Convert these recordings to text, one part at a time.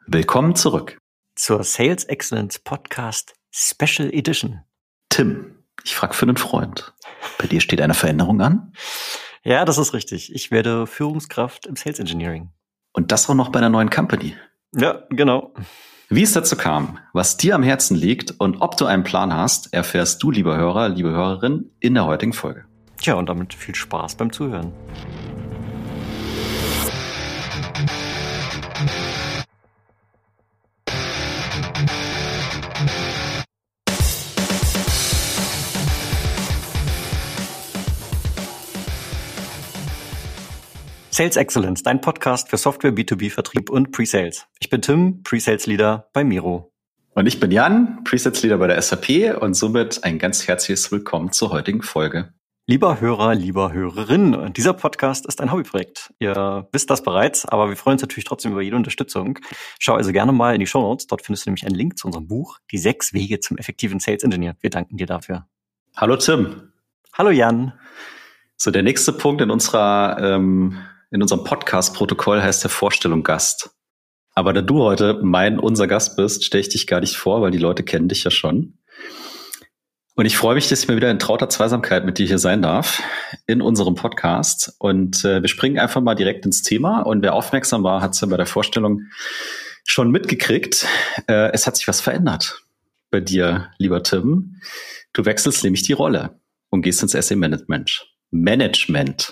Willkommen zurück zur Sales Excellence Podcast Special Edition. Tim, ich frage für einen Freund. Bei dir steht eine Veränderung an? Ja, das ist richtig. Ich werde Führungskraft im Sales Engineering. Und das auch noch bei einer neuen Company? Ja, genau. Wie es dazu kam, was dir am Herzen liegt und ob du einen Plan hast, erfährst du, lieber Hörer, liebe Hörerin, in der heutigen Folge. Tja, und damit viel Spaß beim Zuhören. Sales Excellence, dein Podcast für Software, B2B-Vertrieb und Pre-Sales. Ich bin Tim, Pre-Sales-Leader bei Miro. Und ich bin Jan, Pre-Sales-Leader bei der SAP und somit ein ganz herzliches Willkommen zur heutigen Folge. Lieber Hörer, lieber Hörerin, dieser Podcast ist ein Hobbyprojekt. Ihr wisst das bereits, aber wir freuen uns natürlich trotzdem über jede Unterstützung. Schau also gerne mal in die Shownotes, dort findest du nämlich einen Link zu unserem Buch, Die 6 Wege zum effektiven Sales Engineer. Wir danken dir dafür. Hallo Tim. Hallo Jan. So, der nächste Punkt in unserem Podcast-Protokoll heißt der Vorstellung Gast. Aber da du heute unser Gast bist, stelle ich dich gar nicht vor, weil die Leute kennen dich ja schon. Und ich freue mich, dass ich mal wieder in trauter Zweisamkeit mit dir hier sein darf in unserem Podcast. Und wir springen einfach mal direkt ins Thema. Und wer aufmerksam war, hat es ja bei der Vorstellung schon mitgekriegt. Es hat sich was verändert bei dir, lieber Tim. Du wechselst nämlich die Rolle und gehst ins SE-Management. Mensch,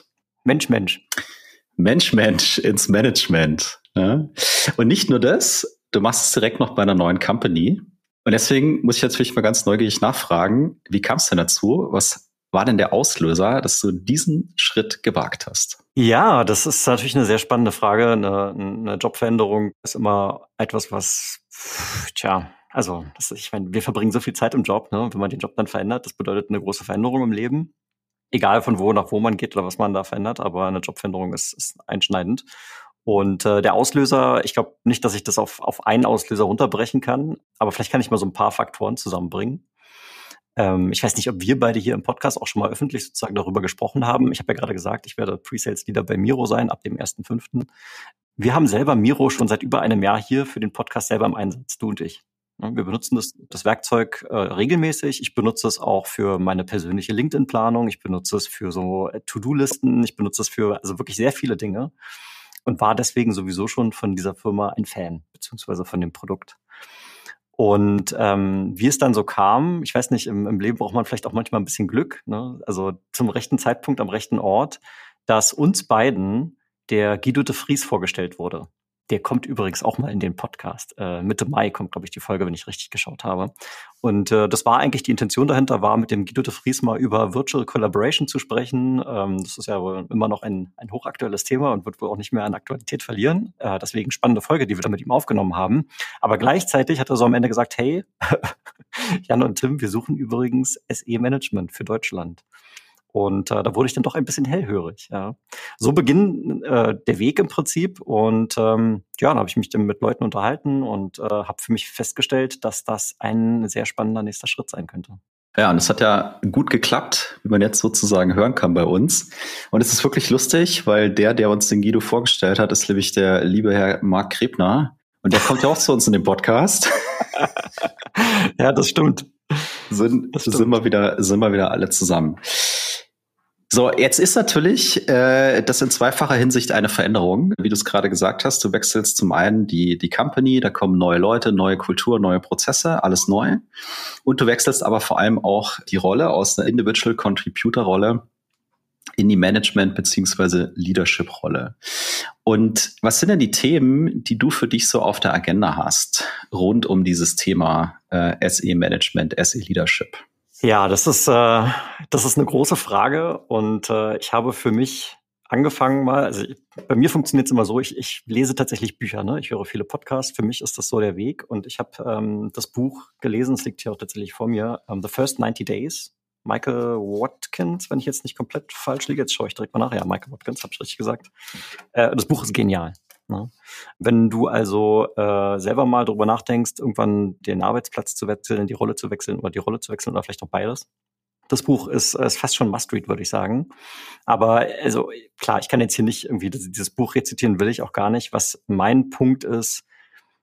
ins Management. Ja. Und nicht nur das, du machst es direkt noch bei einer neuen Company. Und deswegen muss ich natürlich mal ganz neugierig nachfragen, wie kam es denn dazu? Was war denn der Auslöser, dass du diesen Schritt gewagt hast? Ja, das ist natürlich eine sehr spannende Frage. Eine Jobveränderung ist immer etwas, was, ich meine, wir verbringen so viel Zeit im Job, ne? Wenn man den Job dann verändert, das bedeutet eine große Veränderung im Leben. Egal von wo nach wo man geht oder was man da verändert, aber eine Jobveränderung ist einschneidend. Und der Auslöser, ich glaube nicht, dass ich das auf einen Auslöser runterbrechen kann, aber vielleicht kann ich mal so ein paar Faktoren zusammenbringen. Ich weiß nicht, ob wir beide hier im Podcast auch schon mal öffentlich sozusagen darüber gesprochen haben. Ich habe ja gerade gesagt, ich werde Pre-Sales-Leader bei Miro sein ab dem 1.5. Wir haben selber Miro schon seit über einem Jahr hier für den Podcast selber im Einsatz, du und ich. Wir benutzen das Werkzeug regelmäßig. Ich benutze es auch für meine persönliche LinkedIn-Planung. Ich benutze es für so To-Do-Listen. Ich benutze es für also wirklich sehr viele Dinge und war deswegen sowieso schon von dieser Firma ein Fan, beziehungsweise von dem Produkt. Und wie es dann so kam, ich weiß nicht, im Leben braucht man vielleicht auch manchmal ein bisschen Glück, ne? Also zum rechten Zeitpunkt am rechten Ort, dass uns beiden der Guido de Vries vorgestellt wurde. Der kommt übrigens auch mal in den Podcast. Mitte Mai kommt, glaube ich, die Folge, wenn ich richtig geschaut habe. Und das war eigentlich die Intention dahinter, war mit dem Guido de Vries mal über Virtual Collaboration zu sprechen. Das ist ja wohl immer noch ein hochaktuelles Thema und wird wohl auch nicht mehr an Aktualität verlieren. Deswegen spannende Folge, die wir da mit ihm aufgenommen haben. Aber gleichzeitig hat er so am Ende gesagt, hey, Jan und Tim, wir suchen übrigens SE-Management für Deutschland. Und da wurde ich dann doch ein bisschen hellhörig. Ja. So beginnt der Weg im Prinzip. Und dann habe ich mich dann mit Leuten unterhalten und habe für mich festgestellt, dass das ein sehr spannender nächster Schritt sein könnte. Ja, und es hat ja gut geklappt, wie man jetzt sozusagen hören kann bei uns. Und es ist wirklich lustig, weil der uns den Guido vorgestellt hat, ist nämlich der liebe Herr Marc Krebner. Und der kommt ja auch zu uns in den Podcast. Ja, das stimmt. Sind wir wieder alle zusammen. So, jetzt ist natürlich das in zweifacher Hinsicht eine Veränderung, wie du es gerade gesagt hast. Du wechselst zum einen die Company, da kommen neue Leute, neue Kultur, neue Prozesse, alles neu. Und du wechselst aber vor allem auch die Rolle aus einer Individual Contributor Rolle in die Management- bzw. Leadership-Rolle. Und was sind denn die Themen, die du für dich so auf der Agenda hast, rund um dieses Thema SE-Management, SE-Leadership? Ja, das ist eine große Frage und ich habe für mich angefangen mal, also bei mir funktioniert es immer so, ich lese tatsächlich Bücher, ne? Ich höre viele Podcasts, für mich ist das so der Weg und ich habe das Buch gelesen, es liegt hier auch tatsächlich vor mir, The First 90 Days, Michael Watkins, wenn ich jetzt nicht komplett falsch liege, jetzt schaue ich direkt mal nach, ja, Michael Watkins, habe ich richtig gesagt. Das Buch ist genial. Ne? Wenn du also selber mal drüber nachdenkst, irgendwann den Arbeitsplatz zu wechseln, die Rolle zu wechseln oder vielleicht auch beides. Das Buch ist fast schon Must-Read, würde ich sagen. Aber also klar, ich kann jetzt hier nicht irgendwie dieses Buch rezitieren, will ich auch gar nicht. Was mein Punkt ist,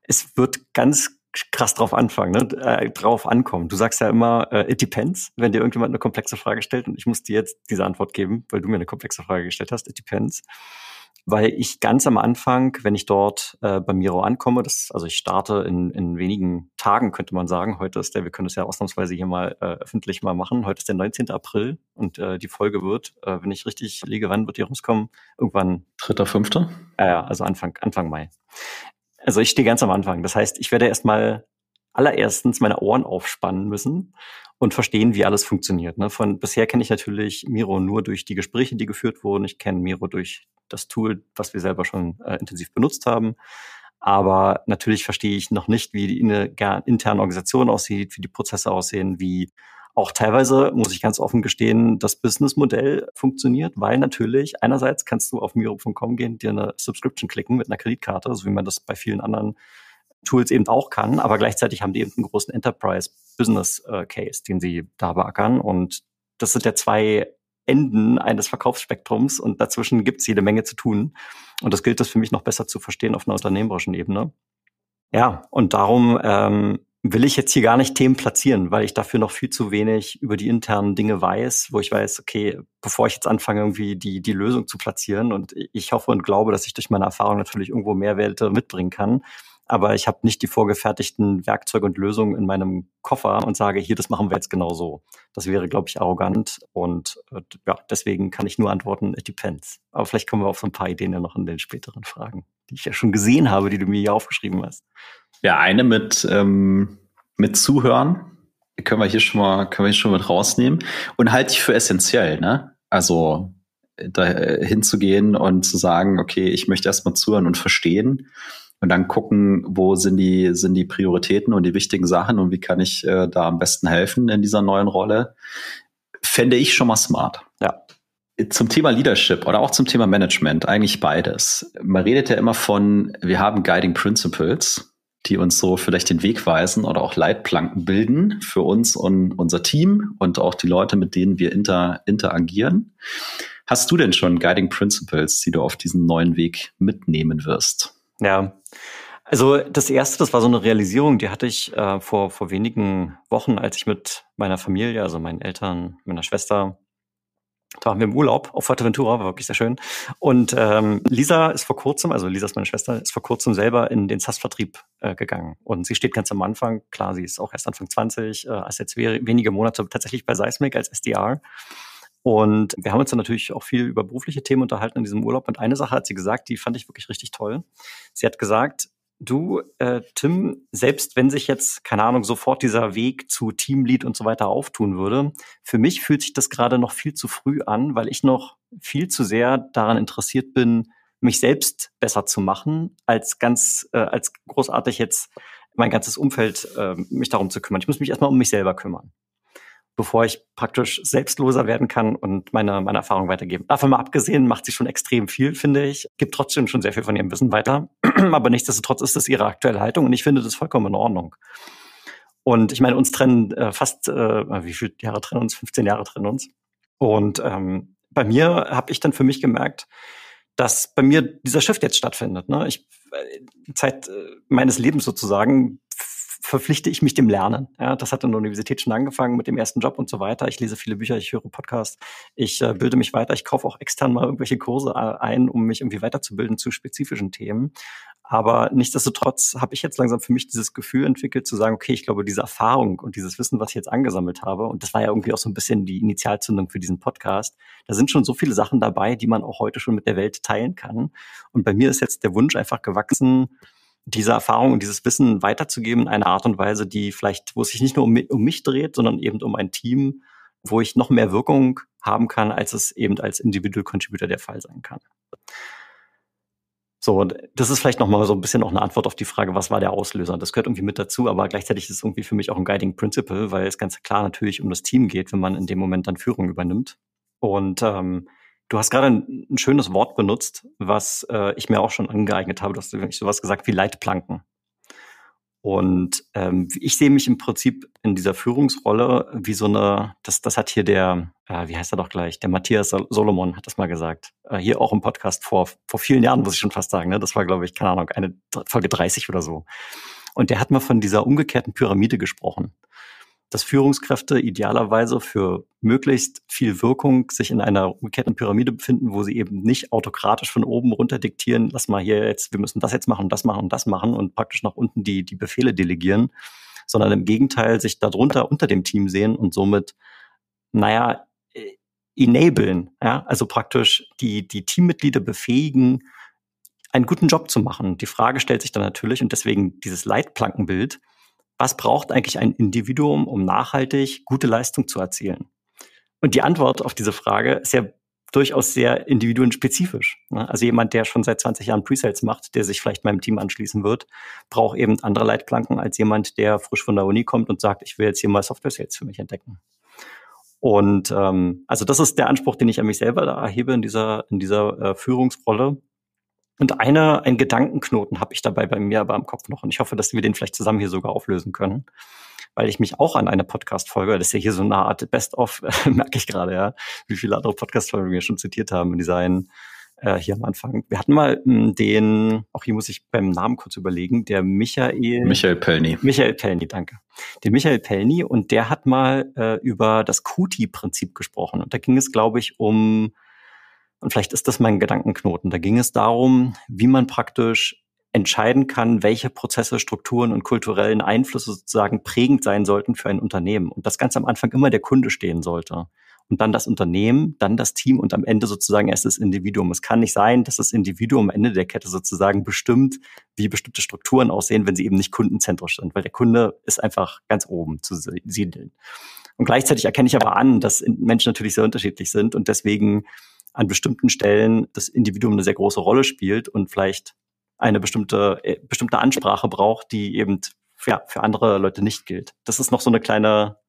Es wird ganz krass drauf ankommen. Du sagst ja immer, it depends, wenn dir irgendjemand eine komplexe Frage stellt, und ich muss dir jetzt diese Antwort geben, weil du mir eine komplexe Frage gestellt hast, it depends. Weil ich ganz am Anfang, wenn ich dort bei Miro ankomme, also ich starte in wenigen Tagen, könnte man sagen. Wir können das ja ausnahmsweise hier mal öffentlich mal machen. Heute ist der 19. April und die Folge wird, wenn ich richtig liege, wann wird die rauskommen? Irgendwann 3., 5.? Ja, also Anfang Mai. Also ich stehe ganz am Anfang. Das heißt, ich werde erstmal allererstens meine Ohren aufspannen müssen und verstehen, wie alles funktioniert. Ne? Bisher kenne ich natürlich Miro nur durch die Gespräche, die geführt wurden. Ich kenne Miro durch das Tool, was wir selber schon intensiv benutzt haben. Aber natürlich verstehe ich noch nicht, wie die interne Organisation aussieht, wie die Prozesse aussehen, wie auch teilweise, muss ich ganz offen gestehen, das Businessmodell funktioniert, weil natürlich einerseits kannst du auf Miro.com gehen, dir eine Subscription klicken mit einer Kreditkarte, so wie man das bei vielen anderen Tools eben auch kann, aber gleichzeitig haben die eben einen großen Enterprise-Business-Case, den sie da beackern, und das sind ja zwei Enden eines Verkaufsspektrums, und dazwischen gibt es jede Menge zu tun, und das gilt es für mich noch besser zu verstehen auf einer unternehmerischen Ebene. Ja, und darum will ich jetzt hier gar nicht Themen platzieren, weil ich dafür noch viel zu wenig über die internen Dinge weiß, wo ich weiß, okay, bevor ich jetzt anfange, irgendwie die Lösung zu platzieren, und ich hoffe und glaube, dass ich durch meine Erfahrung natürlich irgendwo Mehrwerte mitbringen kann, aber ich habe nicht die vorgefertigten Werkzeuge und Lösungen in meinem Koffer und sage, hier, das machen wir jetzt genau so. Das wäre, glaube ich, arrogant, und ja, deswegen kann ich nur antworten, it depends. Aber vielleicht kommen wir auf so ein paar Ideen ja noch in den späteren Fragen, die ich ja schon gesehen habe, die du mir hier aufgeschrieben hast. Ja, eine mit Zuhören können wir hier schon mit rausnehmen, und halte ich für essentiell, ne? Also da hinzugehen und zu sagen, okay, ich möchte erstmal zuhören und verstehen und dann gucken, wo sind die Prioritäten und die wichtigen Sachen und wie kann ich da am besten helfen in dieser neuen Rolle, fände ich schon mal smart. Ja. Zum Thema Leadership oder auch zum Thema Management, eigentlich beides. Man redet ja immer von, wir haben Guiding Principles, die uns so vielleicht den Weg weisen oder auch Leitplanken bilden für uns und unser Team und auch die Leute, mit denen wir interagieren. Hast du denn schon Guiding Principles, die du auf diesen neuen Weg mitnehmen wirst? Ja, also das erste, das war so eine Realisierung, die hatte ich vor wenigen Wochen, als ich mit meiner Familie, also meinen Eltern, meiner Schwester, da waren wir im Urlaub auf Fuerteventura, war wirklich sehr schön. Und Lisa ist meine Schwester, ist vor kurzem selber in den SaaS-Vertrieb gegangen. Und sie steht ganz am Anfang, klar, sie ist auch erst Anfang 20, ist jetzt wenige Monate tatsächlich bei Seismic als SDR. Und wir haben uns dann natürlich auch viel über berufliche Themen unterhalten in diesem Urlaub. Und eine Sache hat sie gesagt, die fand ich wirklich richtig toll. Sie hat gesagt, du, Tim, selbst wenn sich jetzt, keine Ahnung, sofort dieser Weg zu Teamlead und so weiter auftun würde, für mich fühlt sich das gerade noch viel zu früh an, weil ich noch viel zu sehr daran interessiert bin, mich selbst besser zu machen, als großartig jetzt mein ganzes Umfeld mich darum zu kümmern. Ich muss mich erstmal um mich selber kümmern, bevor ich praktisch selbstloser werden kann und meine Erfahrung weitergeben. Davon mal abgesehen, macht sie schon extrem viel, finde ich. Gibt trotzdem schon sehr viel von ihrem Wissen weiter. Aber nichtsdestotrotz ist das ihre aktuelle Haltung und ich finde das vollkommen in Ordnung. Und ich meine, uns trennen wie viele Jahre trennen uns? 15 Jahre trennen uns. Und bei mir habe ich dann für mich gemerkt, dass bei mir dieser Shift jetzt stattfindet. Ne? Zeit meines Lebens sozusagen verpflichte ich mich dem Lernen. Ja, das hat in der Universität schon angefangen mit dem ersten Job und so weiter. Ich lese viele Bücher, ich höre Podcasts, ich bilde mich weiter, ich kaufe auch extern mal irgendwelche Kurse ein, um mich irgendwie weiterzubilden zu spezifischen Themen. Aber nichtsdestotrotz habe ich jetzt langsam für mich dieses Gefühl entwickelt, zu sagen, okay, ich glaube, diese Erfahrung und dieses Wissen, was ich jetzt angesammelt habe, und das war ja irgendwie auch so ein bisschen die Initialzündung für diesen Podcast, da sind schon so viele Sachen dabei, die man auch heute schon mit der Welt teilen kann. Und bei mir ist jetzt der Wunsch einfach gewachsen, diese Erfahrung und dieses Wissen weiterzugeben in einer Art und Weise, wo es sich nicht nur um mich dreht, sondern eben um ein Team, wo ich noch mehr Wirkung haben kann, als es eben als Individual Contributor der Fall sein kann. So, das ist vielleicht nochmal so ein bisschen auch eine Antwort auf die Frage, was war der Auslöser? Das gehört irgendwie mit dazu, aber gleichzeitig ist es irgendwie für mich auch ein Guiding Principle, weil es ganz klar natürlich um das Team geht, wenn man in dem Moment dann Führung übernimmt. Und du hast gerade ein schönes Wort benutzt, was ich mir auch schon angeeignet habe. Du hast sowas gesagt wie Leitplanken. Und ich sehe mich im Prinzip in dieser Führungsrolle wie so eine, das hat hier der, wie heißt er doch gleich, der Matthias Solomon hat das mal gesagt. Hier auch im Podcast vor vielen Jahren, muss ich schon fast sagen. Ne? Das war, glaube ich, keine Ahnung, eine Folge 30 oder so. Und der hat mal von dieser umgekehrten Pyramide gesprochen. Dass Führungskräfte idealerweise für möglichst viel Wirkung sich in einer umgekehrten Pyramide befinden, wo sie eben nicht autokratisch von oben runter diktieren, lass mal hier jetzt, wir müssen das jetzt machen, das machen und das machen und praktisch nach unten die Befehle delegieren, sondern im Gegenteil sich darunter unter dem Team sehen und somit, enablen, ja, also praktisch die Teammitglieder befähigen, einen guten Job zu machen. Die Frage stellt sich dann natürlich, und deswegen dieses Leitplankenbild, was braucht eigentlich ein Individuum, um nachhaltig gute Leistung zu erzielen? Und die Antwort auf diese Frage ist ja durchaus sehr individuenspezifisch. Also jemand, der schon seit 20 Jahren Pre-Sales macht, der sich vielleicht meinem Team anschließen wird, braucht eben andere Leitplanken als jemand, der frisch von der Uni kommt und sagt, ich will jetzt hier mal Software-Sales für mich entdecken. Und also das ist der Anspruch, den ich an mich selber da erhebe in dieser Führungsrolle. Und ein Gedankenknoten habe ich dabei bei mir aber im Kopf noch. Und ich hoffe, dass wir den vielleicht zusammen hier sogar auflösen können. Weil ich mich auch an eine Podcast-Folge, das ist ja hier so eine Art Best-of, merke ich gerade, ja, wie viele andere Podcast-Folgen wir schon zitiert haben in dieser einen, hier am Anfang. Wir hatten mal auch hier muss ich beim Namen kurz überlegen, der Michael Pelny. Michael Pelny, danke. Den Michael Pelny, und der hat mal über das QT-Prinzip gesprochen. Und da ging es, glaube ich, und vielleicht ist das mein Gedankenknoten. Da ging es darum, wie man praktisch entscheiden kann, welche Prozesse, Strukturen und kulturellen Einflüsse sozusagen prägend sein sollten für ein Unternehmen. Und das ganz am Anfang immer der Kunde stehen sollte. Und dann das Unternehmen, dann das Team und am Ende sozusagen erst das Individuum. Es kann nicht sein, dass das Individuum am Ende der Kette sozusagen bestimmt, wie bestimmte Strukturen aussehen, wenn sie eben nicht kundenzentrisch sind. Weil der Kunde ist einfach ganz oben zu siedeln. Und gleichzeitig erkenne ich aber an, dass Menschen natürlich sehr unterschiedlich sind und deswegen an bestimmten Stellen das Individuum eine sehr große Rolle spielt und vielleicht eine bestimmte Ansprache braucht, die eben für andere Leute nicht gilt. Das ist noch so ein kleiner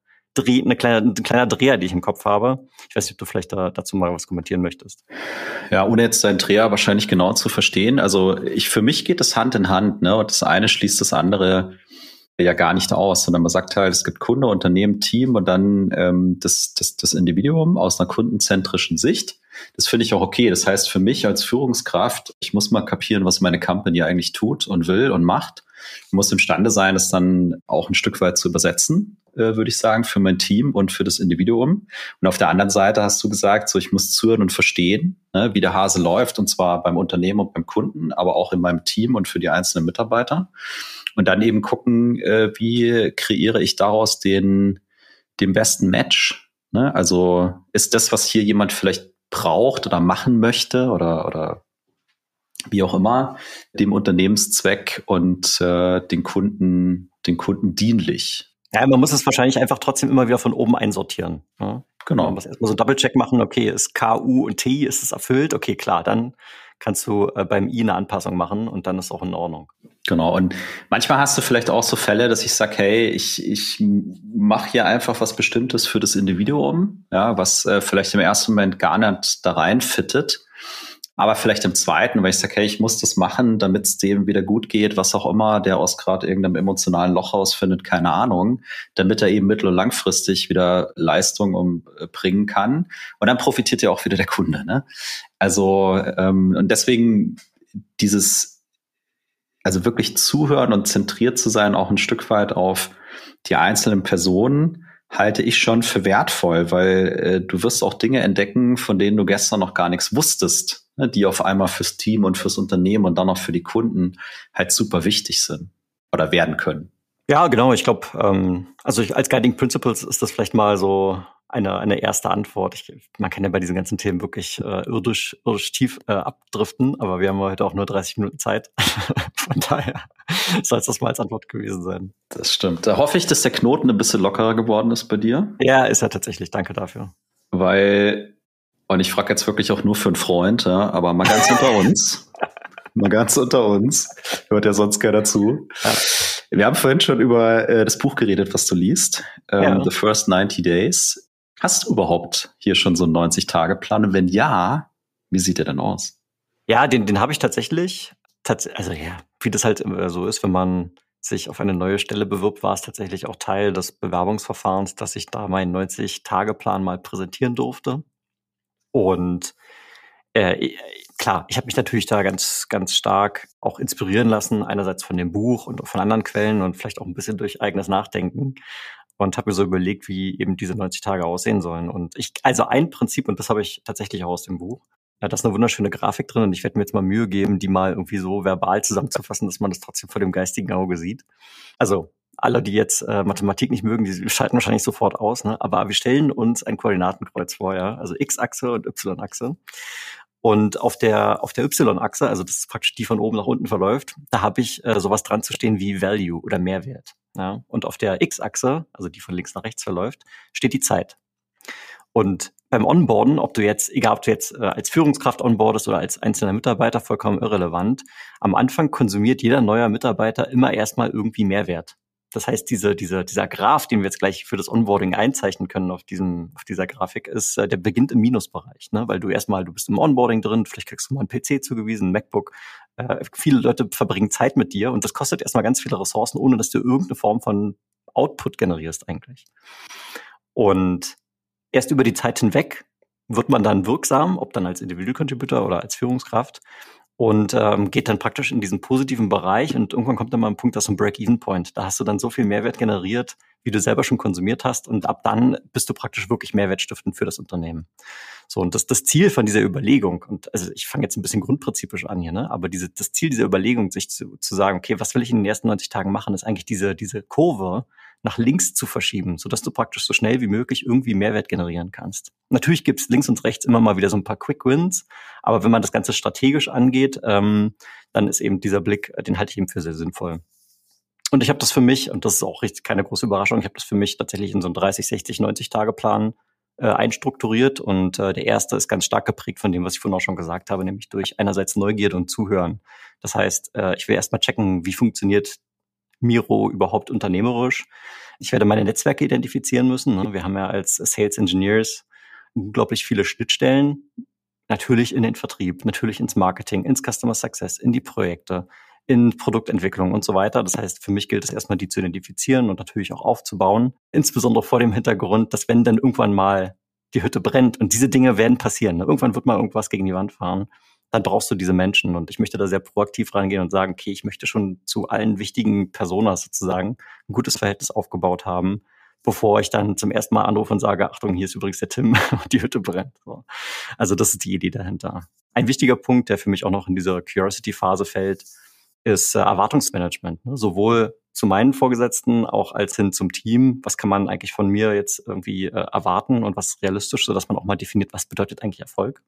Dreher, den ich im Kopf habe. Ich weiß nicht, ob du vielleicht dazu mal was kommentieren möchtest. Ja, ohne jetzt deinen Dreher wahrscheinlich genau zu verstehen. Also für mich geht das Hand in Hand, ne? Und das eine schließt das andere ja gar nicht aus, sondern man sagt halt, es gibt Kunde, Unternehmen, Team und dann das Individuum aus einer kundenzentrischen Sicht. Das finde ich auch okay. Das heißt, für mich als Führungskraft, ich muss mal kapieren, was meine Company eigentlich tut und will und macht. Ich muss imstande sein, es dann auch ein Stück weit zu übersetzen, würde ich sagen, für mein Team und für das Individuum. Und auf der anderen Seite hast du gesagt, so ich muss zuhören und verstehen, ne, wie der Hase läuft, und zwar beim Unternehmen und beim Kunden, aber auch in meinem Team und für die einzelnen Mitarbeiter. Und dann eben gucken, wie kreiere ich daraus den besten Match. Ne? Also ist das, was hier jemand vielleicht braucht oder machen möchte oder wie auch immer, dem Unternehmenszweck und den Kunden dienlich. Ja, man muss es wahrscheinlich einfach trotzdem immer wieder von oben einsortieren. Ja? Genau. Man muss erstmal so einen Double-Check machen, okay, ist K, U und T, ist es erfüllt? Okay, klar, dann kannst du beim I eine Anpassung machen und dann ist auch in Ordnung. Genau, und manchmal hast du vielleicht auch so Fälle, dass ich sage, hey, ich mache hier einfach was Bestimmtes für das Individuum, ja, was vielleicht im ersten Moment gar nicht da rein fittet, aber vielleicht im zweiten, weil ich sage, hey, ich muss das machen, damit es dem wieder gut geht, was auch immer, der aus gerade irgendeinem emotionalen Loch rausfindet, keine Ahnung, damit er eben mittel- und langfristig wieder Leistung bringen kann. Und dann profitiert ja auch wieder der Kunde, ne? Also, und deswegen also wirklich zuhören und zentriert zu sein, auch ein Stück weit auf die einzelnen Personen, halte ich schon für wertvoll, weil du wirst auch Dinge entdecken, von denen du gestern noch gar nichts wusstest, ne, die auf einmal fürs Team und fürs Unternehmen und dann auch für die Kunden halt super wichtig sind oder werden können. Ja, genau. Ich glaube, als Guiding Principles ist das vielleicht mal so eine erste Antwort. Man kann ja bei diesen ganzen Themen wirklich irdisch tief abdriften, aber wir haben heute auch nur 30 Minuten Zeit. Von daher soll es das mal als Antwort gewesen sein. Das stimmt. Da hoffe ich, dass der Knoten ein bisschen lockerer geworden ist bei dir. Ja, ist er tatsächlich. Danke dafür. Und ich frage jetzt wirklich auch nur für einen Freund, ja, aber mal ganz unter uns. Mal ganz unter uns. Hört ja sonst keiner zu. Ja. Wir haben vorhin schon über das Buch geredet, was du liest. The First 90 Days. Hast du überhaupt hier schon so einen 90-Tage-Plan? Und wenn ja, wie sieht der denn aus? Ja, den habe ich tatsächlich. Also ja, wie das halt so ist, wenn man sich auf eine neue Stelle bewirbt, war es tatsächlich auch Teil des Bewerbungsverfahrens, dass ich da meinen 90-Tage-Plan mal präsentieren durfte. Und klar, ich habe mich natürlich da ganz, ganz stark auch inspirieren lassen, einerseits von dem Buch und von anderen Quellen und vielleicht auch ein bisschen durch eigenes Nachdenken und habe mir so überlegt, wie eben diese 90 Tage aussehen sollen. Und also ein Prinzip, und das habe ich tatsächlich auch aus dem Buch, da ist eine wunderschöne Grafik drin und ich werde mir jetzt mal Mühe geben, die mal irgendwie so verbal zusammenzufassen, dass man das trotzdem vor dem geistigen Auge sieht. Also alle, die jetzt Mathematik nicht mögen, die schalten wahrscheinlich sofort aus, ne? Aber wir stellen uns ein Koordinatenkreuz vor, ja, also X-Achse und Y-Achse. Und auf der Y-Achse, also das ist praktisch die von oben nach unten verläuft, da habe ich sowas dran zu stehen wie Value oder Mehrwert. Ja? Und auf der X-Achse, also die von links nach rechts verläuft, steht die Zeit. Und beim Onboarden, egal ob du jetzt als Führungskraft onboardest oder als einzelner Mitarbeiter, vollkommen irrelevant, am Anfang konsumiert jeder neuer Mitarbeiter immer erstmal irgendwie Mehrwert. Das heißt, dieser Graph, den wir jetzt gleich für das Onboarding einzeichnen können auf dieser Grafik, der beginnt im Minusbereich, ne? Weil du bist im Onboarding drin, vielleicht kriegst du mal einen PC zugewiesen, ein MacBook. Viele Leute verbringen Zeit mit dir und das kostet erstmal ganz viele Ressourcen, ohne dass du irgendeine Form von Output generierst eigentlich. Und erst über die Zeit hinweg wird man dann wirksam, ob dann als Individual Contributor oder als Führungskraft, und geht dann praktisch in diesen positiven Bereich und irgendwann kommt dann mal ein Punkt, das ist ein Break-Even-Point. Da hast du dann so viel Mehrwert generiert, wie du selber schon konsumiert hast und ab dann bist du praktisch wirklich mehrwertstiftend für das Unternehmen. So, und das Ziel von dieser Überlegung, und also ich fange jetzt ein bisschen grundprinzipisch an hier, ne? Aber das Ziel dieser Überlegung, sich zu sagen, okay, was will ich in den ersten 90 Tagen machen, ist eigentlich diese Kurve nach links zu verschieben, sodass du praktisch so schnell wie möglich irgendwie Mehrwert generieren kannst. Natürlich gibt's links und rechts immer mal wieder so ein paar Quick Wins, aber wenn man das Ganze strategisch angeht, dann ist eben dieser Blick, den halte ich eben für sehr sinnvoll. Und ich habe das für mich, und das ist auch richtig keine große Überraschung, ich habe das für mich tatsächlich in so einen 30, 60, 90-Tage-Plan einstrukturiert und der erste ist ganz stark geprägt von dem, was ich vorhin auch schon gesagt habe, nämlich durch einerseits Neugierde und Zuhören. Das heißt, ich will erstmal checken, wie funktioniert Miro überhaupt unternehmerisch. Ich werde meine Netzwerke identifizieren müssen. Ne? Wir haben ja als Sales Engineers unglaublich viele Schnittstellen. Natürlich in den Vertrieb, natürlich ins Marketing, ins Customer Success, in die Projekte, in Produktentwicklung und so weiter. Das heißt, für mich gilt es erstmal, die zu identifizieren und natürlich auch aufzubauen. Insbesondere vor dem Hintergrund, dass wenn dann irgendwann mal die Hütte brennt und diese Dinge werden passieren, ne? Irgendwann wird mal irgendwas gegen die Wand fahren, dann brauchst du diese Menschen. Und ich möchte da sehr proaktiv rangehen und sagen, okay, ich möchte schon zu allen wichtigen Personas sozusagen ein gutes Verhältnis aufgebaut haben, bevor ich dann zum ersten Mal anrufe und sage, Achtung, hier ist übrigens der Tim und die Hütte brennt. So. Also das ist die Idee dahinter. Ein wichtiger Punkt, der für mich auch noch in dieser Curiosity-Phase fällt, ist Erwartungsmanagement. Ne? Sowohl zu meinen Vorgesetzten, auch als hin zum Team. Was kann man eigentlich von mir jetzt irgendwie erwarten und was ist realistisch, sodass man auch mal definiert, was bedeutet eigentlich Erfolg?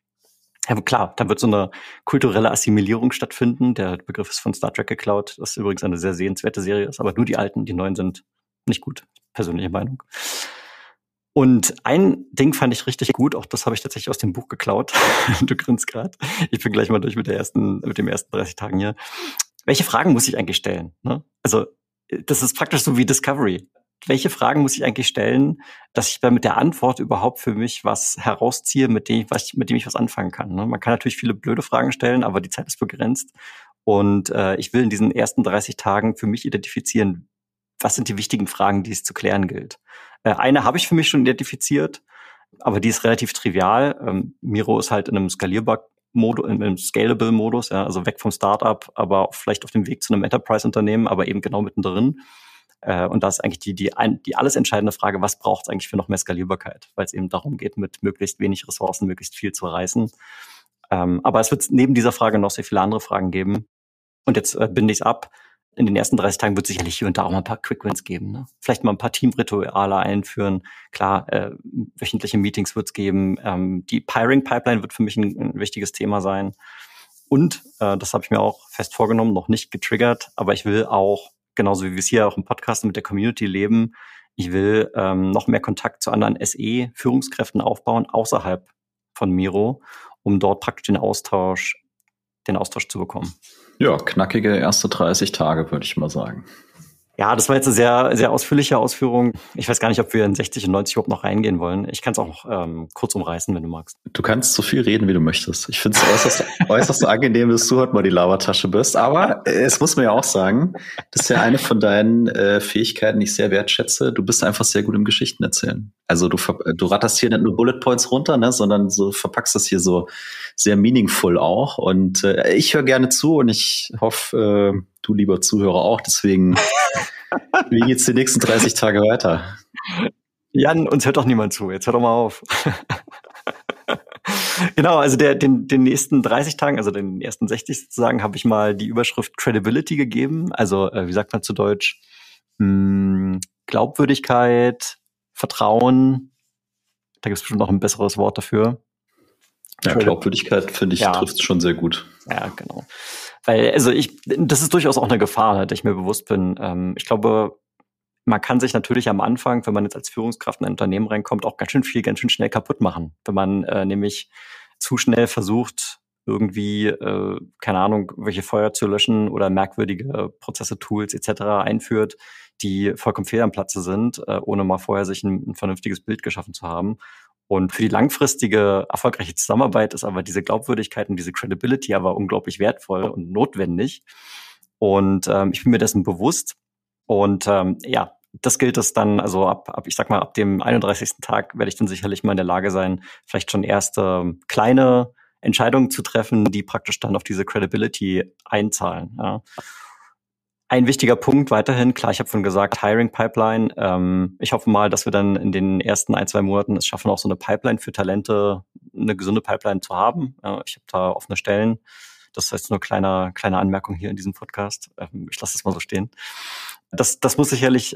Ja, klar, da wird so eine kulturelle Assimilierung stattfinden. Der Begriff ist von Star Trek geklaut, das übrigens eine sehr sehenswerte Serie ist, aber nur die alten, die neuen sind nicht gut, persönliche Meinung. Und ein Ding fand ich richtig gut, auch das habe ich tatsächlich aus dem Buch geklaut. Du grinst gerade. Ich bin gleich mal durch mit dem ersten 30 Tagen hier. Welche Fragen muss ich eigentlich stellen? Ne? Also das ist praktisch so wie Discovery. Welche Fragen muss ich eigentlich stellen, dass ich dann mit der Antwort überhaupt für mich was herausziehe, mit dem ich was anfangen kann. Ne? Man kann natürlich viele blöde Fragen stellen, aber die Zeit ist begrenzt. Und ich will in diesen ersten 30 Tagen für mich identifizieren, was sind die wichtigen Fragen, die es zu klären gilt. Eine habe ich für mich schon identifiziert, aber die ist relativ trivial. Miro ist halt in einem Skalierbar-Modus, in einem Scalable-Modus, ja, also weg vom Startup, aber vielleicht auf dem Weg zu einem Enterprise-Unternehmen, aber eben genau mittendrin. Und da ist eigentlich die alles entscheidende Frage, was braucht es eigentlich für noch mehr Skalierbarkeit? Weil es eben darum geht, mit möglichst wenig Ressourcen möglichst viel zu reißen. Aber es wird neben dieser Frage noch sehr viele andere Fragen geben. Und jetzt binde ich es ab. In den ersten 30 Tagen wird es sicherlich hier und da auch mal ein paar Quick Wins geben. Ne? Vielleicht mal ein paar Teamrituale einführen. Klar, wöchentliche Meetings wird es geben. Die Hiring-Pipeline wird für mich ein wichtiges Thema sein. Und, das habe ich mir auch fest vorgenommen, noch nicht getriggert, aber ich will auch, genauso wie wir es hier auch im Podcast mit der Community leben, ich will noch mehr Kontakt zu anderen SE-Führungskräften aufbauen, außerhalb von Miro, um dort praktisch den Austausch zu bekommen. Ja, knackige erste 30 Tage, würde ich mal sagen. Ja, das war jetzt eine sehr, sehr ausführliche Ausführung. Ich weiß gar nicht, ob wir in 60 und 90 überhaupt noch reingehen wollen. Ich kann es auch kurz umreißen, wenn du magst. Du kannst so viel reden, wie du möchtest. Ich finde es äußerst angenehm, dass du heute mal die Labertasche bist. Aber es muss man ja auch sagen, das ist ja eine von deinen Fähigkeiten, die ich sehr wertschätze. Du bist einfach sehr gut im Geschichten erzählen. Also du ratterst hier nicht nur Bullet Points runter, ne, sondern so verpackst das hier so sehr meaningful auch. Und ich höre gerne zu und ich hoffe, du, lieber Zuhörer, auch. Deswegen, wie geht's die nächsten 30 Tage weiter? Jan, uns hört doch niemand zu. Jetzt hör doch mal auf. Genau, also den nächsten 30 Tagen, also den ersten 60 sozusagen, habe ich mal die Überschrift Credibility gegeben. Also, wie sagt man zu Deutsch? Glaubwürdigkeit, Vertrauen. Da gibt es bestimmt noch ein besseres Wort dafür. Ja, Glaubwürdigkeit, finde ich, trifft schon sehr gut. Ja, genau. Weil, also das ist durchaus auch eine Gefahr, der ich mir bewusst bin. Ich glaube, man kann sich natürlich am Anfang, wenn man jetzt als Führungskraft in ein Unternehmen reinkommt, auch ganz schön schnell kaputt machen. Wenn man nämlich zu schnell versucht, irgendwie, keine Ahnung, welche Feuer zu löschen oder merkwürdige Prozesse, Tools etc. einführt, die vollkommen fehl am Platze sind, ohne mal vorher sich ein vernünftiges Bild geschaffen zu haben. Und für die langfristige, erfolgreiche Zusammenarbeit ist aber diese Glaubwürdigkeit und diese Credibility aber unglaublich wertvoll und notwendig. Und ich bin mir dessen bewusst. Und das gilt es dann, also ab dem 31. Tag werde ich dann sicherlich mal in der Lage sein, vielleicht schon erste kleine Entscheidungen zu treffen, die praktisch dann auf diese Credibility einzahlen. Ja. Ein wichtiger Punkt weiterhin, klar, ich habe vorhin gesagt, Hiring Pipeline. Ich hoffe mal, dass wir dann in den ersten 1-2 Monaten es schaffen, auch so eine Pipeline für Talente, eine gesunde Pipeline zu haben. Ich habe da offene Stellen. Das heißt nur kleine Anmerkung hier in diesem Podcast. Ich lasse es mal so stehen. Das muss sicherlich,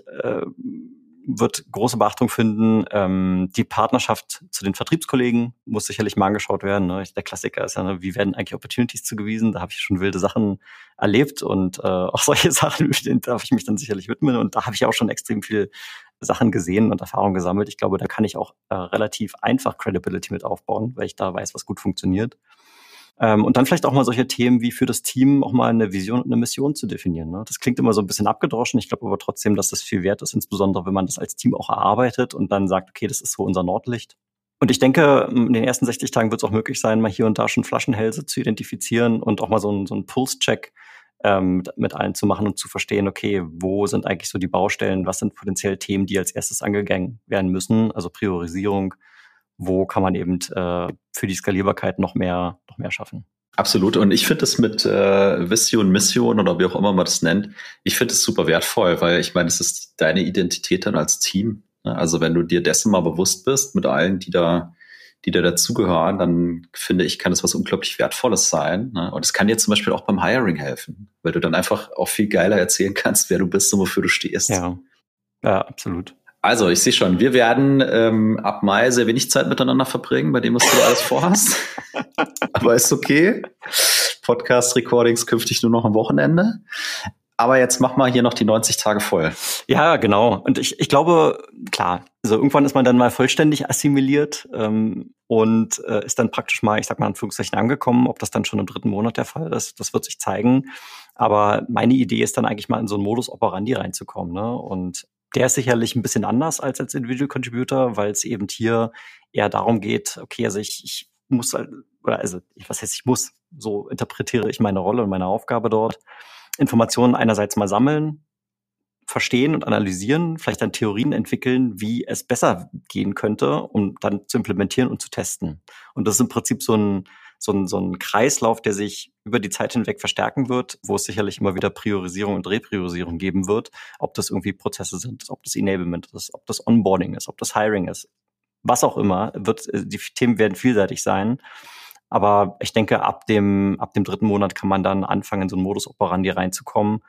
wird große Beachtung finden. Die Partnerschaft zu den Vertriebskollegen muss sicherlich mal angeschaut werden. Ne? Der Klassiker ist ja, ne, wie werden eigentlich Opportunities zugewiesen? Da habe ich schon wilde Sachen erlebt und auch solche Sachen, denen darf ich mich dann sicherlich widmen. Und da habe ich auch schon extrem viel Sachen gesehen und Erfahrungen gesammelt. Ich glaube, da kann ich auch relativ einfach Credibility mit aufbauen, weil ich da weiß, was gut funktioniert. Und dann vielleicht auch mal solche Themen wie für das Team auch mal eine Vision und eine Mission zu definieren. Ne? Das klingt immer so ein bisschen abgedroschen. Ich glaube aber trotzdem, dass das viel wert ist, insbesondere wenn man das als Team auch erarbeitet und dann sagt, okay, das ist so unser Nordlicht. Und ich denke, in den ersten 60 Tagen wird es auch möglich sein, mal hier und da schon Flaschenhälse zu identifizieren und auch mal so einen Pulse-Check mit allen zu machen und zu verstehen, okay, wo sind eigentlich so die Baustellen, was sind potenziell Themen, die als erstes angegangen werden müssen, also Priorisierung, wo kann man eben für die Skalierbarkeit noch mehr schaffen. Absolut. Und ich finde es mit Vision, Mission oder wie auch immer man das nennt, ich finde es super wertvoll, weil ich meine, es ist deine Identität dann als Team. Ne? Also wenn du dir dessen mal bewusst bist mit allen, die da dazugehören, dann finde ich, kann das was unglaublich Wertvolles sein. Ne? Und es kann dir zum Beispiel auch beim Hiring helfen, weil du dann einfach auch viel geiler erzählen kannst, wer du bist und wofür du stehst. Ja, absolut. Also, ich sehe schon, wir werden ab Mai sehr wenig Zeit miteinander verbringen, bei dem, was du alles vorhast. Aber ist okay. Podcast-Recordings künftig nur noch am Wochenende. Aber jetzt mach mal hier noch die 90 Tage voll. Ja, genau. Und ich glaube, klar, also irgendwann ist man dann mal vollständig assimiliert und ist dann praktisch mal, ich sag mal in Anführungszeichen, angekommen. Ob das dann schon im 3. Monat der Fall ist, das wird sich zeigen. Aber meine Idee ist dann eigentlich mal in so einen Modus operandi reinzukommen. Ne? Und der ist sicherlich ein bisschen anders als Individual Contributor, weil es eben hier eher darum geht, okay, also ich muss, was heißt ich muss, so interpretiere ich meine Rolle und meine Aufgabe dort, Informationen einerseits mal sammeln, verstehen und analysieren, vielleicht dann Theorien entwickeln, wie es besser gehen könnte, um dann zu implementieren und zu testen. Und das ist im Prinzip so ein Kreislauf, der sich über die Zeit hinweg verstärken wird, wo es sicherlich immer wieder Priorisierung und Repriorisierung geben wird, ob das irgendwie Prozesse sind, ob das Enablement ist, ob das Onboarding ist, ob das Hiring ist, was auch immer, die Themen werden vielseitig sein. Aber ich denke, ab dem 3. Monat kann man dann anfangen, in so einen Modus operandi reinzukommen,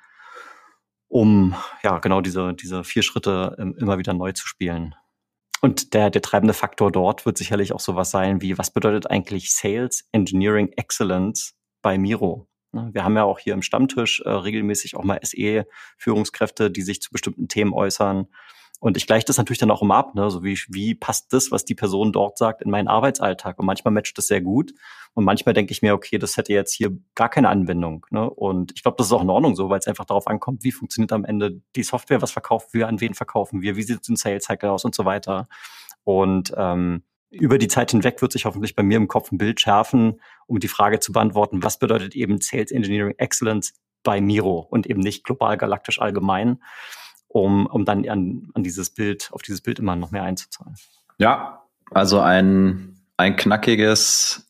um ja genau diese 4 Schritte immer wieder neu zu spielen. Und der treibende Faktor dort wird sicherlich auch sowas sein wie, was bedeutet eigentlich Sales Engineering Excellence bei Miro? Wir haben ja auch hier im Stammtisch regelmäßig auch mal SE-Führungskräfte, die sich zu bestimmten Themen äußern. Und ich gleiche das natürlich dann auch immer ab, ne? So wie passt das, was die Person dort sagt, in meinen Arbeitsalltag? Und manchmal matcht das sehr gut. Und manchmal denke ich mir, okay, das hätte jetzt hier gar keine Anwendung, ne? Und ich glaube, das ist auch in Ordnung so, weil es einfach darauf ankommt, wie funktioniert am Ende die Software, was verkaufen wir, an wen verkaufen wir, wie sieht es im Sales Cycle aus und so weiter. Und über die Zeit hinweg wird sich hoffentlich bei mir im Kopf ein Bild schärfen, um die Frage zu beantworten, was bedeutet eben Sales Engineering Excellence bei Miro und eben nicht global, galaktisch, allgemein, um dann auf dieses Bild immer noch mehr einzuzahlen. Ja, also ein knackiges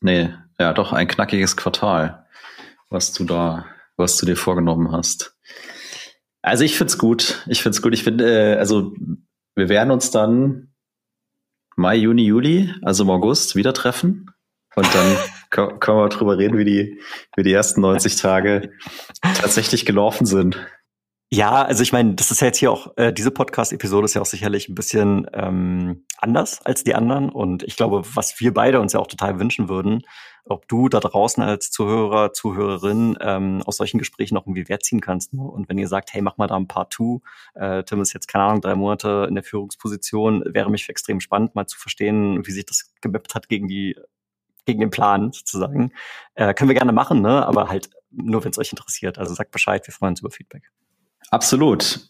Quartal, was du dir vorgenommen hast. Also ich find's gut. Ich finde, wir werden uns dann Mai, Juni, Juli, also im August, wieder treffen. Und dann können wir drüber reden, wie die ersten 90 Tage tatsächlich gelaufen sind. Ja, also ich meine, das ist ja jetzt hier auch, diese Podcast-Episode ist ja auch sicherlich ein bisschen anders als die anderen. Und ich glaube, was wir beide uns ja auch total wünschen würden, ob du da draußen als Zuhörer, Zuhörerin aus solchen Gesprächen auch irgendwie Wert ziehen kannst. Ne? Und wenn ihr sagt, hey, mach mal da ein Part 2, Tim ist jetzt, keine Ahnung, 3 Monate in der Führungsposition, wäre mich extrem spannend, mal zu verstehen, wie sich das gemappt hat gegen den Plan sozusagen. Können wir gerne machen, ne? Aber halt nur, wenn es euch interessiert. Also sagt Bescheid, wir freuen uns über Feedback. Absolut.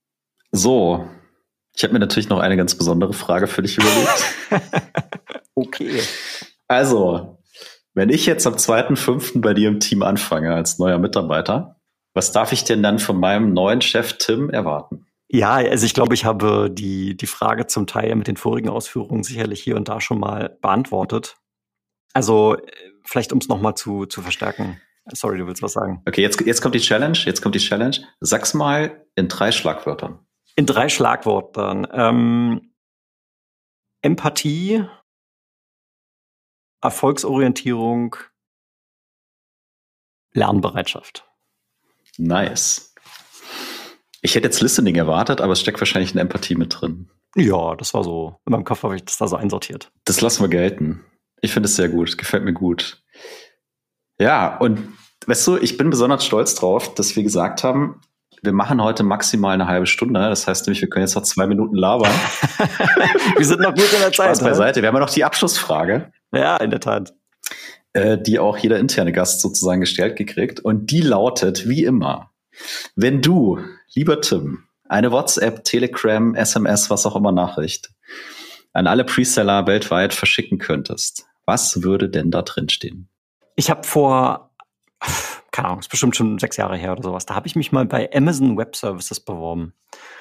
So, ich habe mir natürlich noch eine ganz besondere Frage für dich überlegt. Okay. Also, wenn ich jetzt am 2.5. bei dir im Team anfange als neuer Mitarbeiter, was darf ich denn dann von meinem neuen Chef Tim erwarten? Ja, also ich glaube, ich habe die Frage zum Teil mit den vorigen Ausführungen sicherlich hier und da schon mal beantwortet. Also vielleicht, um es nochmal zu verstärken. Sorry, du willst was sagen. Okay, jetzt kommt die Challenge. Sag's mal in 3 Schlagwörtern. In 3 Schlagwörtern. Empathie, Erfolgsorientierung, Lernbereitschaft. Nice. Ich hätte jetzt Listening erwartet, aber es steckt wahrscheinlich eine Empathie mit drin. Ja, das war so. In meinem Kopf habe ich das da so einsortiert. Das lassen wir gelten. Ich finde es sehr gut. Gefällt mir gut. Ja, und weißt du, ich bin besonders stolz drauf, dass wir gesagt haben, wir machen heute maximal eine halbe Stunde. Das heißt nämlich, wir können jetzt noch 2 Minuten labern. Wir sind noch gut in der Zeit. Spaß beiseite. Wir haben ja noch die Abschlussfrage. Ja, in der Tat. Die auch jeder interne Gast sozusagen gestellt gekriegt. Und die lautet, wie immer, wenn du, lieber Tim, eine WhatsApp, Telegram, SMS, was auch immer Nachricht an alle Preseller weltweit verschicken könntest, was würde denn da drin stehen? Ich habe vor, keine Ahnung, ist bestimmt schon 6 Jahre her oder sowas, da habe ich mich mal bei Amazon Web Services beworben.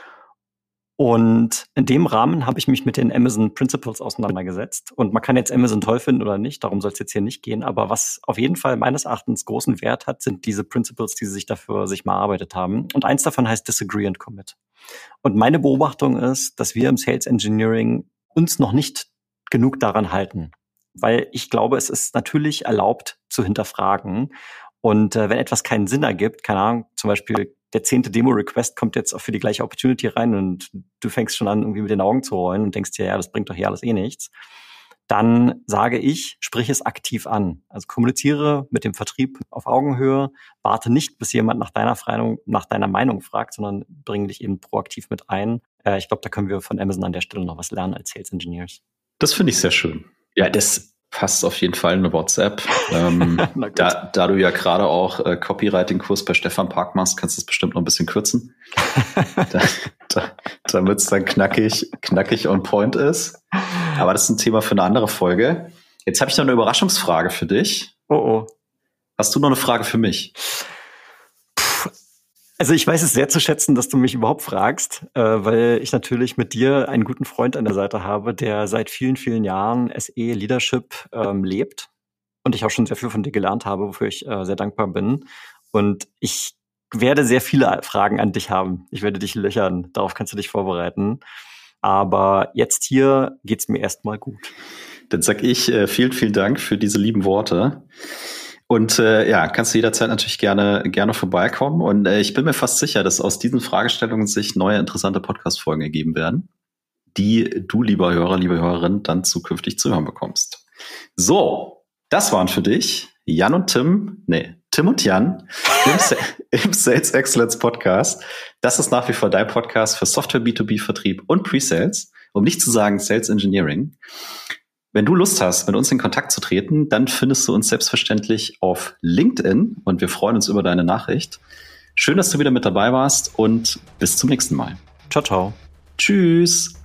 Und in dem Rahmen habe ich mich mit den Amazon Principles auseinandergesetzt. Und man kann jetzt Amazon toll finden oder nicht, darum soll es jetzt hier nicht gehen. Aber was auf jeden Fall meines Erachtens großen Wert hat, sind diese Principles, die sie sich dafür mal erarbeitet haben. Und eins davon heißt Disagree and Commit. Und meine Beobachtung ist, dass wir im Sales Engineering uns noch nicht genug daran halten. Weil ich glaube, es ist natürlich erlaubt zu hinterfragen. Und wenn etwas keinen Sinn ergibt, keine Ahnung, zum Beispiel der 10. Demo-Request kommt jetzt auch für die gleiche Opportunity rein und du fängst schon an, irgendwie mit den Augen zu rollen und denkst dir, ja, das bringt doch hier alles eh nichts, dann sage ich, sprich es aktiv an. Also kommuniziere mit dem Vertrieb auf Augenhöhe, warte nicht, bis jemand nach deiner Meinung fragt, sondern bring dich eben proaktiv mit ein. Ich glaube, da können wir von Amazon an der Stelle noch was lernen als Sales Engineers. Das finde ich sehr schön. Ja, das passt auf jeden Fall in eine WhatsApp. Da du ja gerade auch Copywriting-Kurs bei Stefan Park machst, kannst du es bestimmt noch ein bisschen kürzen. Damit es dann knackig on point ist. Aber das ist ein Thema für eine andere Folge. Jetzt habe ich noch eine Überraschungsfrage für dich. Oh. Hast du noch eine Frage für mich? Also ich weiß es sehr zu schätzen, dass du mich überhaupt fragst, weil ich natürlich mit dir einen guten Freund an der Seite habe, der seit vielen, vielen Jahren SE Leadership lebt und ich auch schon sehr viel von dir gelernt habe, wofür ich sehr dankbar bin. Und ich werde sehr viele Fragen an dich haben. Ich werde dich löchern, darauf kannst du dich vorbereiten. Aber jetzt hier geht's mir erstmal gut. Dann sag ich vielen, vielen Dank für diese lieben Worte. Und kannst du jederzeit natürlich gerne vorbeikommen. Und ich bin mir fast sicher, dass aus diesen Fragestellungen sich neue interessante Podcast-Folgen ergeben werden, die du, lieber Hörer, liebe Hörerin, dann zukünftig zu hören bekommst. So, das waren für dich Jan und Tim Tim und Jan im Sales Excellence Podcast. Das ist nach wie vor dein Podcast für Software B2B-Vertrieb und Pre-Sales, um nicht zu sagen Sales Engineering. Wenn du Lust hast, mit uns in Kontakt zu treten, dann findest du uns selbstverständlich auf LinkedIn und wir freuen uns über deine Nachricht. Schön, dass du wieder mit dabei warst und bis zum nächsten Mal. Ciao, ciao. Tschüss.